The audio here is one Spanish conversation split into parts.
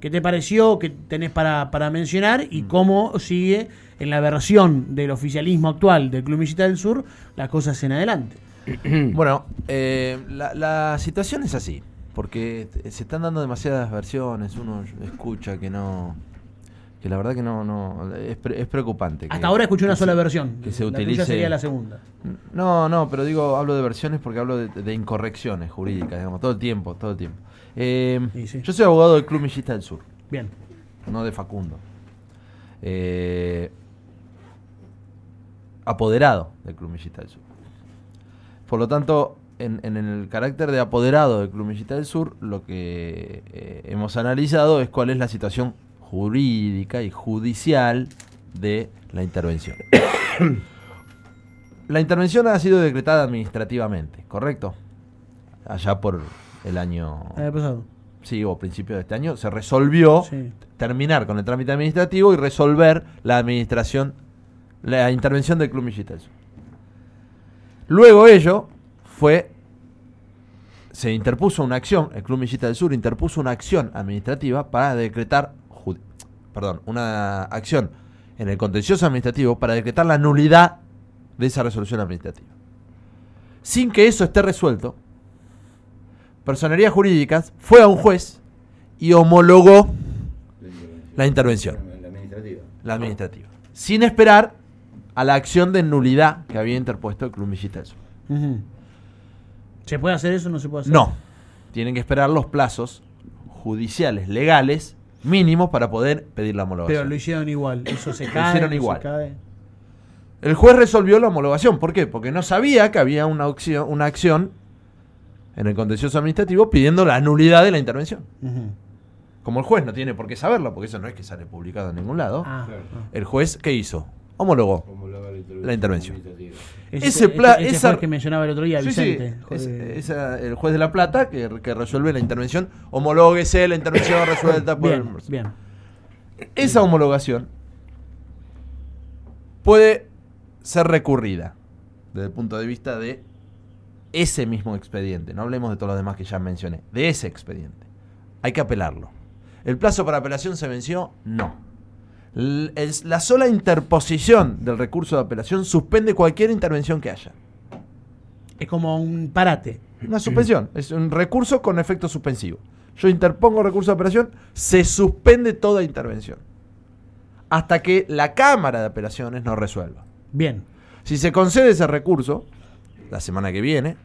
¿Qué te pareció? ¿Qué tenés para mencionar? Y cómo sigue en la versión del oficialismo actual del Club Millita del Sur las cosas en adelante. Bueno, la situación es así, porque se están dando demasiadas versiones, uno escucha que la verdad que no es preocupante. Hasta ahora escuché una sola versión. Que se la utilice. tuya sería la segunda. No, pero hablo de versiones porque hablo de incorrecciones jurídicas, digamos, todo el tiempo. Sí. Yo soy abogado del Club Millista del Sur. Bien. No de Facundo. Apoderado del Club Millista del Sur. Por lo tanto, en el carácter de apoderado del Club Millita del Sur, lo que hemos analizado es cuál es la situación jurídica y judicial de la intervención. La intervención ha sido decretada administrativamente, ¿correcto? Allá por el año... pasado. Sí, o principio de este año, se resolvió terminar con el trámite administrativo y resolver la intervención del Club Millita del Sur. Luego se interpuso una acción, el Club Millita del Sur interpuso una acción administrativa para decretar, una acción en el contencioso administrativo para decretar la nulidad de esa resolución administrativa. Sin que eso esté resuelto, Personerías Jurídicas fue a un juez y homologó la intervención. La administrativa. Sin esperar a la acción de nulidad que había interpuesto el Club Millita del Sur. Uh-huh. ¿Se puede hacer eso o no se puede hacer? No. Tienen que esperar los plazos judiciales, legales, mínimos para poder pedir la homologación. Pero lo hicieron igual. Eso se cae. Lo hicieron no igual. Se cae. El juez resolvió la homologación. ¿Por qué? Porque no sabía que había una acción en el contencioso administrativo pidiendo la nulidad de la intervención. Uh-huh. Como el juez no tiene por qué saberlo, porque eso no es que sale publicado en ningún lado, el juez, ¿qué hizo? Homologó la intervención. Ese fue el que mencionaba el otro día, Vicente. El juez de La Plata, que resuelve la intervención, homológuese la intervención resuelta por bien. Esa homologación puede ser recurrida desde el punto de vista de ese mismo expediente. No hablemos de todos los demás que ya mencioné. De ese expediente. Hay que apelarlo. ¿El plazo para apelación se venció? No. La sola interposición del recurso de apelación suspende cualquier intervención que haya. Es como un parate. Una suspensión. Es un recurso con efecto suspensivo. Yo interpongo recurso de apelación, se suspende toda intervención. Hasta que la Cámara de Apelaciones no resuelva. Bien. Si se concede ese recurso, la semana que viene,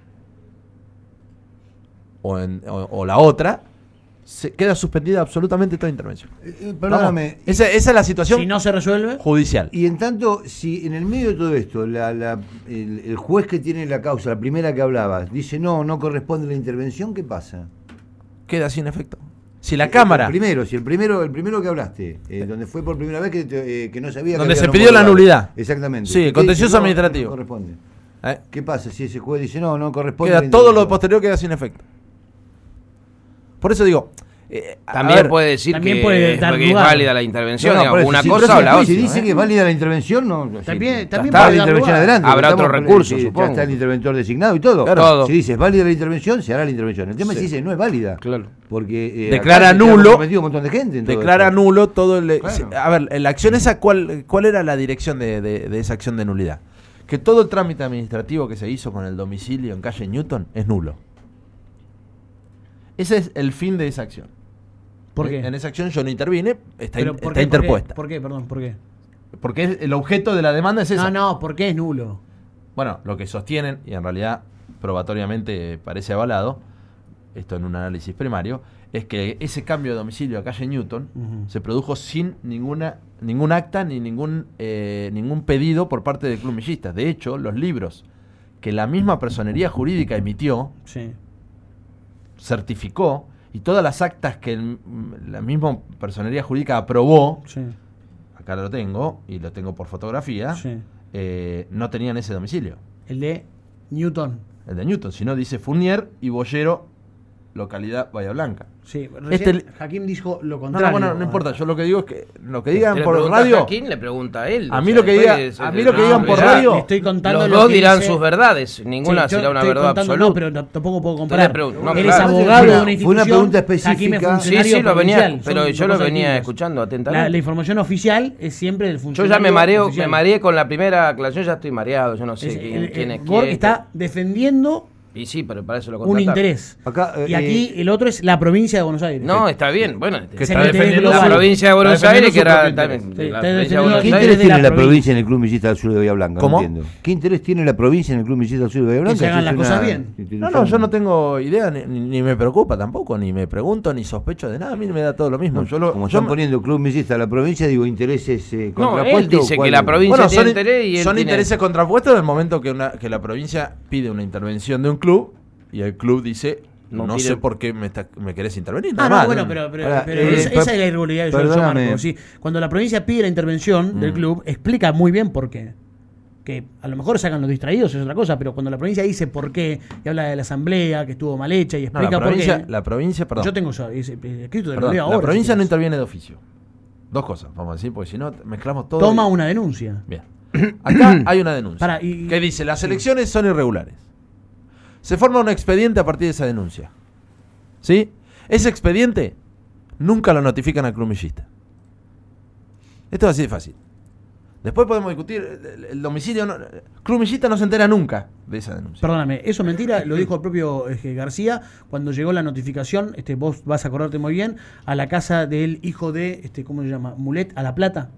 o la otra, se queda suspendida absolutamente toda intervención. Perdóname. Esa es la situación. Si no se resuelve, judicial. Y en tanto, si en el medio de todo esto, el juez que tiene la causa, la primera que hablabas, dice no corresponde la intervención, ¿qué pasa? Queda sin efecto. Si la Cámara. El primero que hablaste, donde fue por primera vez que no sabía. Donde se pidió la nulidad. Exactamente. Sí, el contencioso administrativo. No corresponde. ¿Qué pasa si ese juez dice no corresponde? Queda todo lo posterior queda sin efecto. Por eso digo. También puede decir que es válida la intervención, digamos, una cosa o la otra. Si dice que es válida la intervención, también está la intervención adelante. Habrá otro recurso, supongo. Ya está el interventor designado y todo. Claro. Si dice es válida la intervención, se hará la intervención. El tema es si dice no es válida. Claro. Porque declara nulo. Un montón de gente. Declara nulo todo el. Claro. A ver, la acción esa, ¿cuál era la dirección de esa acción de nulidad? Que todo el trámite administrativo que se hizo con el domicilio en calle Newton es nulo. Ese es el fin de esa acción. ¿Por qué? En esa acción yo no intervine, está interpuesta. ¿Por qué? Perdón, ¿por qué? Porque el objeto de la demanda es esa. No, ¿por qué es nulo? Bueno, lo que sostienen, y en realidad probatoriamente parece avalado, esto en un análisis primario, es que ese cambio de domicilio a calle Newton se produjo sin ningún acta ni ningún pedido por parte del Club Millista. De hecho, los libros que la misma personería jurídica emitió, certificó, y todas las actas que la misma personería jurídica aprobó, acá lo tengo, y lo tengo por fotografía, no tenían ese domicilio. El de Newton. El de Newton, sino dice Fournier y Boyero localidad Bahía Blanca. Sí, recién Hakim dijo lo contrario. No importa, yo lo que digo es que lo que digan por radio. A Hakim le pregunta a él. A mí lo que digan por radio. Estoy contando los dos dirán sus verdades, ninguna será una verdad absoluta. No, pero tampoco puedo comparar. Él es abogado de una institución. Fue una pregunta específica. Sí, lo venía, pero yo lo venía escuchando atentamente. La información oficial es siempre del funcionario. Yo ya me mareé con la primera aclaración, ya estoy mareado, yo no sé quién es quién. Está defendiendo y sí, pero para eso lo un interés. Y aquí el otro es la provincia de Buenos Aires. No, está bien. Bueno, que está defendiendo la provincia de Buenos Aires, que era también. ¿Qué interés tiene la provincia en el Club Millista del Sur de Bahía Blanca? ¿Cómo? No entiendo. ¿Qué interés tiene la provincia en el Club Millista del Sur de Bahía Blanca? Que se hagan las cosas bien. No, yo no tengo idea, ni me preocupa tampoco, ni me pregunto, ni sospecho de nada. A mí me da todo lo mismo. Como están poniendo Club Millista a la provincia, digo, intereses contrapuestos. No, él dice que la provincia tiene interés y él son intereses contrapuestos en el momento que la provincia pide una intervención de un club. Y el club dice, no sé por qué me querés intervenir. Bueno, pero esa es la irregularidad que yo marco. ¿Sí? Cuando la provincia pide la intervención del club, explica muy bien por qué. Que a lo mejor sacan los distraídos, es otra cosa, pero cuando la provincia dice por qué, y habla de la asamblea, que estuvo mal hecha, y explica por qué. La provincia, perdón. Yo tengo eso escrito de ahora. La provincia no interviene de oficio. Dos cosas, vamos a decir, porque si no mezclamos todo. Toma una denuncia. Bien. Acá hay una denuncia. Que dice, las elecciones son irregulares. Se forma un expediente a partir de esa denuncia. ¿Sí? Ese expediente nunca lo notifican al Club Millista. Esto es así de fácil. Después podemos discutir el domicilio. Club Millista no se entera nunca de esa denuncia. Perdóname, eso es mentira, lo dijo el propio García cuando llegó la notificación, vos vas a acordarte muy bien, a la casa del hijo de, ¿cómo se llama? Mulet, a La Plata.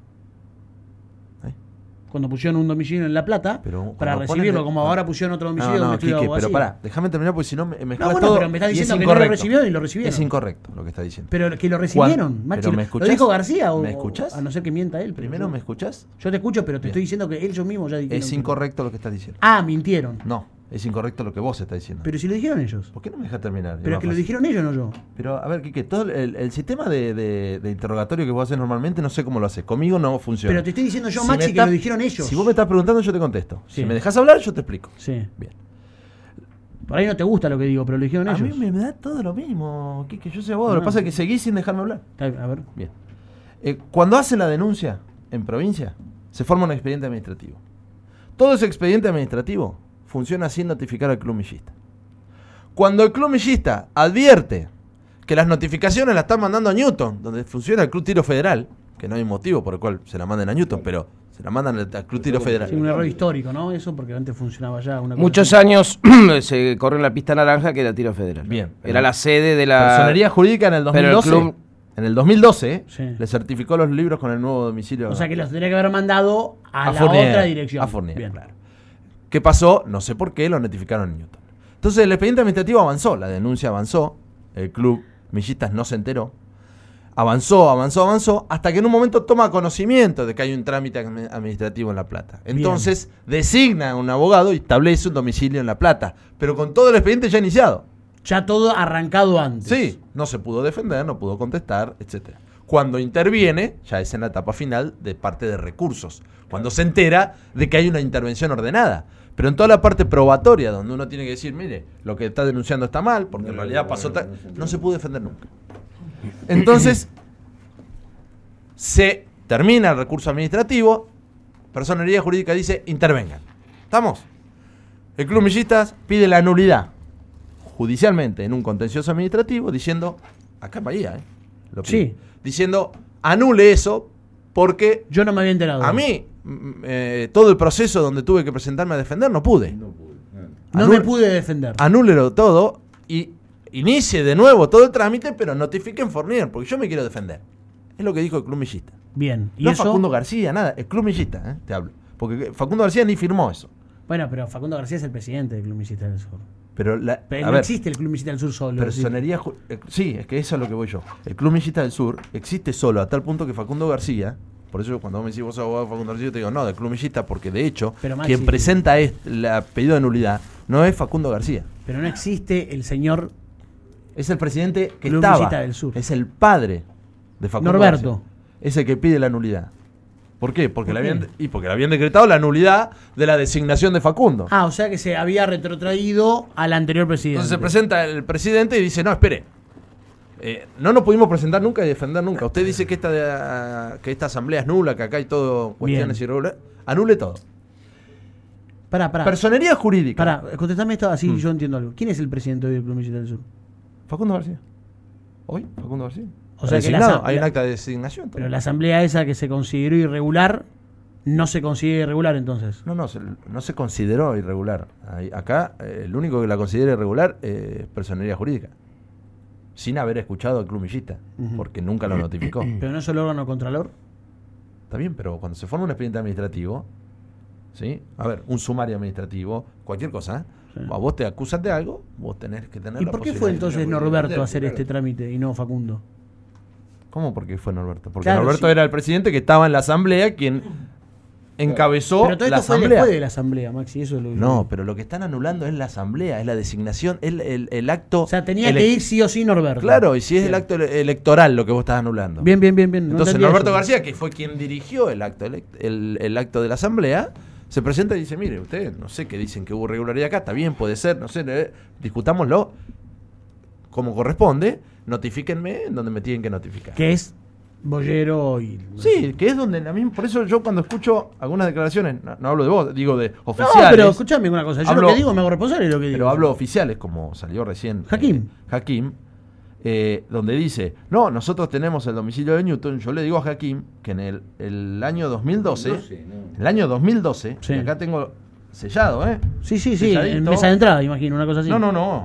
Cuando pusieron un domicilio en La Plata para recibirlo, como ahora pusieron otro domicilio donde estuvo Quique, pero pará, déjame terminar porque si no me mezclas todo. Pero me está diciendo que no lo recibió y lo recibieron. Es incorrecto lo que está diciendo. Pero que lo recibieron, Maxi. ¿Lo dijo García o me escuchás? A no ser que mienta él. Primero, ¿me escuchás? Yo te escucho, pero te estoy diciendo que ellos mismos ya dijeron. Es incorrecto lo que estás diciendo. Mintieron. No. Es incorrecto lo que vos estás diciendo. Pero si lo dijeron ellos. ¿Por qué no me dejas terminar? Pero es que lo dijeron ellos, no yo. Pero, a ver, Quique, todo el sistema de interrogatorio que vos haces normalmente, no sé cómo lo haces. Conmigo no funciona. Pero te estoy diciendo yo, Maxi, que lo dijeron ellos. Si vos me estás preguntando, yo te contesto. Sí. Si me dejas hablar, yo te explico. Sí. Bien. Por ahí no te gusta lo que digo, pero lo dijeron ellos. A mí me da todo lo mismo, Quique. Yo sé vos. Lo que pasa es que seguís sin dejarme hablar. A ver. Bien. Cuando hacen la denuncia en provincia, se forma un expediente administrativo. Todo ese expediente administrativo funciona sin notificar al Club Millista. Cuando el Club Millista advierte que las notificaciones las están mandando a Newton, donde funciona el Club Tiro Federal, que no hay motivo por el cual se la manden a Newton, pero se la mandan al Club Tiro Federal. Sí, un error histórico, ¿no? Eso porque antes funcionaba ya una cosa. Muchos años se corrió en la pista naranja que era Tiro Federal. Bien. Era la sede de la Personería Jurídica en el 2012. En el 2012 sí. Le certificó los libros con el nuevo domicilio. O sea que los tendría que haber mandado a la otra dirección. A Fournier, bien. Claro. ¿Qué pasó? No sé por qué lo notificaron en Newton. Entonces el expediente administrativo avanzó, la denuncia avanzó, el Club Millistas no se enteró, avanzó, hasta que en un momento toma conocimiento de que hay un trámite administrativo en La Plata. Entonces designa a un abogado y establece un domicilio en La Plata, pero con todo el expediente ya iniciado. Ya todo arrancado antes. Sí, no se pudo defender, no pudo contestar, etc. Cuando interviene, ya es en la etapa final de parte de recursos, cuando se entera de que hay una intervención ordenada. Pero en toda la parte probatoria, donde uno tiene que decir, mire, lo que está denunciando está mal, porque en realidad pasó tal, no se pudo defender nunca. Entonces, se termina el recurso administrativo, Personería Jurídica dice, intervengan. ¿Estamos? El Club Millistas pide la nulidad, judicialmente, en un contencioso administrativo, diciendo, acá en Bahía, lo pide, sí. Diciendo, anule eso, porque yo no me había enterado. A mí, todo el proceso donde tuve que presentarme a defender, no pude. No me pude defender. Anúlelo todo y inicie de nuevo todo el trámite, pero notifiquen Fournier, porque yo me quiero defender. Es lo que dijo el Club Millista. Bien. ¿Y no eso? Facundo García, nada. El Club Millista, te hablo. Porque Facundo García ni firmó eso. Bueno, pero Facundo García es el presidente del Club Millista del Sur. Pero no existe el Club Millista del Sur solo. Personería, sí, es que eso es lo que voy yo. El Club Millista del Sur existe solo a tal punto que Facundo García, por eso cuando vos me decís vos sos abogado de Facundo García, yo te digo, no, del Club Millista, porque de hecho, quien presenta el pedido de nulidad no es Facundo García. Pero no existe el señor... Es el presidente que Club estaba. Millista del Sur. Es el padre de Facundo Norberto. García. Es el que pide la nulidad. ¿Por qué? Porque le habían decretado la nulidad de la designación de Facundo. O sea que se había retrotraído al anterior presidente. Entonces se presenta el presidente y dice, no, espere, no nos pudimos presentar nunca y defender nunca. Usted dice que esta asamblea es nula, que acá hay todo cuestiones irregulares. Anule todo. Pará. Personería jurídica. Contestame esto así yo entiendo algo. ¿Quién es el presidente hoy del Club Militar del Sur? Facundo García. ¿Hoy? Facundo García. O sea que hay un acta de designación. Pero la asamblea esa que se consideró irregular, no se considera irregular entonces. No se consideró irregular. Acá el único que la considera irregular es personería jurídica. Sin haber escuchado al Club Millita, porque nunca lo notificó. ¿Pero no es el órgano contralor? Está bien, pero cuando se forma un expediente administrativo, ¿sí? A ver, un sumario administrativo, cualquier cosa, sí. Vos te acusas de algo, vos tenés que tener ¿Y por qué fue entonces Norberto a hacer este trámite y no Facundo? ¿Cómo por qué fue Norberto? Porque Norberto era el presidente que estaba en la asamblea, quien encabezó pero todo la esto asamblea. Fue después de la asamblea, Maxi, eso es lo que... No, pero lo que están anulando es la asamblea, es la designación, es el acto... O sea, tenía que ir sí o sí Norberto. Claro, y si es el acto electoral lo que vos estás anulando. Bien. Entonces Norberto García, que fue quien dirigió el acto de la asamblea, se presenta y dice, mire, ustedes no sé qué dicen que hubo irregularidad acá, está bien, puede ser, no sé, discutámoslo como corresponde, notifíquenme en donde me tienen que notificar. Que es Bollero y... Sí, que es donde por eso yo cuando escucho algunas declaraciones, no hablo de vos, digo de oficiales. No, pero escuchame una cosa, yo lo que digo me hago responsable de lo que digo. Pero hablo oficiales, como salió recién Hakim, donde dice, no, nosotros tenemos el domicilio de Newton. Yo le digo a Hakim que en el año 2012, sí. Y acá tengo sellado, Sí, en mesa de entrada, imagino, una cosa así.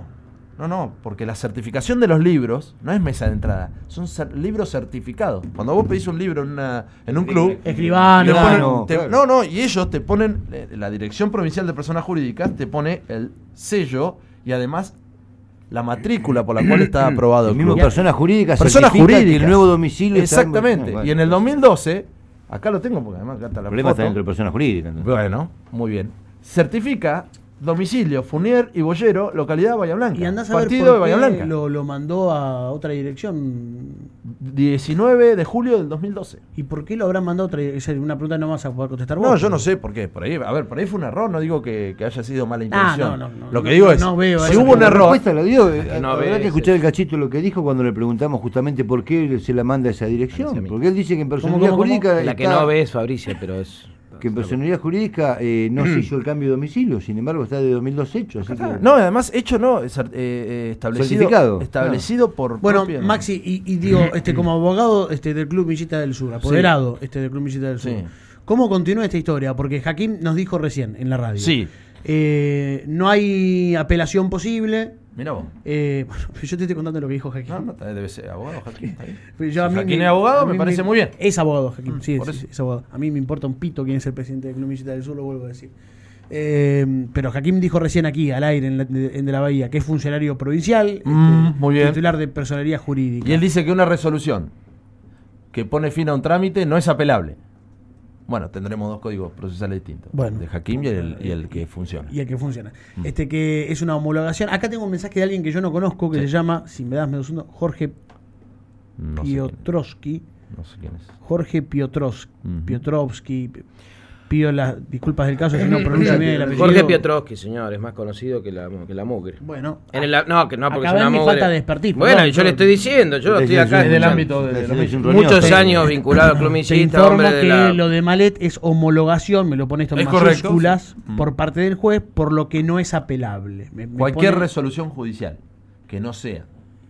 No, porque la certificación de los libros no es mesa de entrada, son libros certificados. Cuando vos pedís un libro en un club, escribano, y ellos te ponen, la Dirección Provincial de Personas Jurídicas te pone el sello y además la matrícula por la cual está aprobado el mismo club. Personas jurídicas, el nuevo domicilio. Exactamente. Y en el 2012, acá lo tengo porque además acá está la problema está dentro de personas jurídicas. Entonces. Bueno, muy bien. Certifica domicilio Funier y Bollero, localidad de Bahía Blanca. Y andás a ver partido de Bahía Blanca. Lo mandó a otra dirección. 19 de julio del 2012. ¿Y por qué lo habrán mandado a otra dirección? Una pregunta no vas a poder contestar vos. No, yo no sé por qué. Por ahí fue un error, no digo que haya sido mala intención. No. Lo que digo es, si hubo un error... La respuesta la dio, habrá que escuchar el cachito lo que dijo cuando le preguntamos justamente por qué se la manda a esa dirección. Porque él dice que en personalidad jurídica... La que no ve es Fabricia, pero es... Que en personalidad jurídica no se hizo el cambio de domicilio, sin embargo está de 2012 hecho. Así que... No, además hecho no, establecido por... Bueno, Maxi, y digo, como abogado del Club Millita del Sur, apoderado del Club Millita del Sur, ¿cómo continúa esta historia? Porque Hakim nos dijo recién en la radio. Sí. No hay apelación posible. Mirá vos. Bueno, yo te estoy contando lo que dijo Hakim. No, debe ser abogado Hakim. Hakim es abogado, me parece muy bien. Es abogado Hakim, sí, es abogado. A mí me importa un pito quién es el presidente del Club Millita del Sur, lo vuelvo a decir. Pero Hakim dijo recién aquí, al aire, en De la Bahía, que es funcionario provincial, muy bien. titular de personería jurídica. Y él dice que una resolución que pone fin a un trámite no es apelable. Bueno, tendremos dos códigos procesales distintos. Bueno, de Hakim y el que funciona. Y el que funciona. Que es una homologación. Acá tengo un mensaje de alguien que yo no conozco, que se llama, si me das medio segundo, Jorge Piotrowski. No sé quién es. Jorge Piotrowski. Pido las disculpas del caso si no pronuncio bien el apellido. Jorge Piotrowski, señor, es más conocido que la mugre. Bueno, no porque es una mugre. Falta de expertise. Bueno, yo le estoy diciendo, yo estoy acá en el ámbito de muchos años vinculado al Club Millita. Informo que lo de Malet es homologación, me lo pone esto en mayúsculas, por parte del juez, por lo que no es apelable. Cualquier resolución judicial que no sea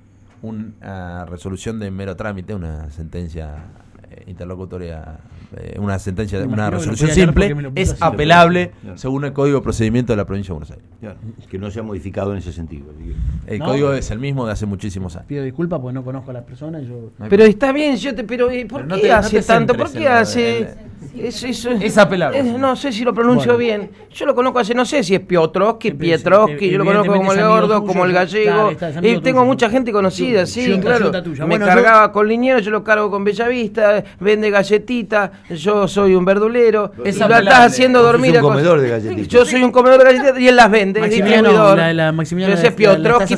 una resolución de mero trámite, una sentencia interlocutoria, una resolución simple, es apelable según el Código de Procedimiento de la Provincia de Buenos Aires. Claro, que no se ha modificado en ese sentido. El código es el mismo de hace muchísimos años. Pido disculpas porque no conozco a las personas. Pero está bien, pero ¿por qué hace tanto? ¿Por qué hace...? Es apelable. No sé si lo pronuncio bien. Yo lo conozco hace, no sé si es Piotrowski, yo lo conozco como el gordo, como el gallego. Y tengo mucha gente conocida, sí, claro. Me cargaba con Liniero, yo lo cargo con Bellavista, vende galletitas, yo soy un verdulero. Y lo estás haciendo dormir. Yo soy un comedor de galletitas. Yo soy un comedor de galletitas y él las vende. Maximiliano, yo sé Piotrowski.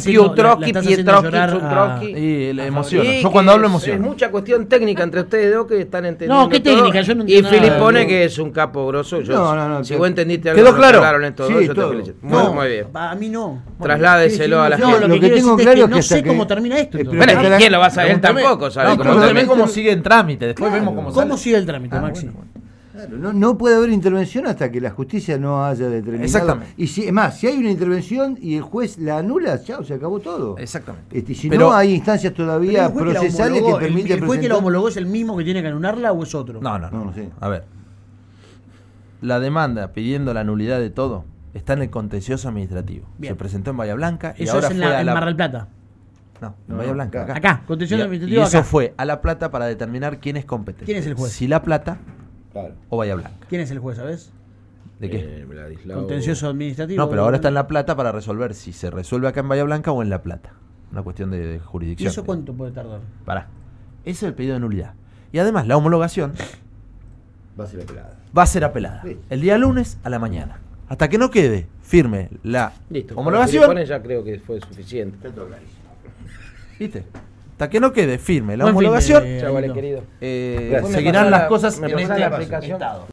Y le emociona. Yo cuando hablo emociono. Es mucha cuestión técnica entre ustedes dos que están entendiendo. No, ¿qué técnica? Yo no entiendo. Y pone que es un capo grosso. No. Si vos entendiste algo, ¿quedó claro? En estos Sí, dos, yo te todo. felicito. No, Muy bien. a mí no. Trasládeselo a la No, gente. lo que tengo claro es que no sé cómo termina esto. Bueno, ¿quién lo va a saber? Él tampoco sabe cómo Pregúntame termina. cómo sigue en trámite. Después vemos cómo sale. ¿Cómo sigue el trámite, Maxi? Bueno. Claro, no puede haber intervención hasta que la justicia no haya determinado. Exactamente. Y si hay una intervención y el juez la anula, chao, se acabó todo. Exactamente. Si no, hay instancias todavía procesales que permiten ¿El juez que la homologó es el mismo que tiene que anularla o es otro? No sé. A ver. La demanda pidiendo la nulidad de todo está en el contencioso administrativo. Bien. Se presentó en Bahía Blanca y Eso ahora es fue a en la... Mar del Plata. No, en Bahía Blanca. Acá, contencioso Y administrativo eso acá. fue a La Plata para determinar quién es competente. ¿Quién es el juez? Si La Plata Claro. o Bahía Blanca. ¿Quién es el juez, sabes? ¿De qué? Contencioso administrativo. No, pero ahora está en La Plata para resolver si se resuelve acá en Bahía Blanca o en La Plata. Una cuestión de ¿Y jurisdicción. eso cuánto puede tardar? Pará. Ese es el pedido de nulidad. Y además la homologación Va a ser apelada. va a ser apelada. Sí. El día lunes a la mañana. Hasta que no quede firme la Listo. homologación. Ya creo que fue suficiente. ¿Viste? Hasta que no quede firme la Buen fin de- homologación, Chau, vale, querido. seguirán las cosas me en pasás este la aplicación. estado.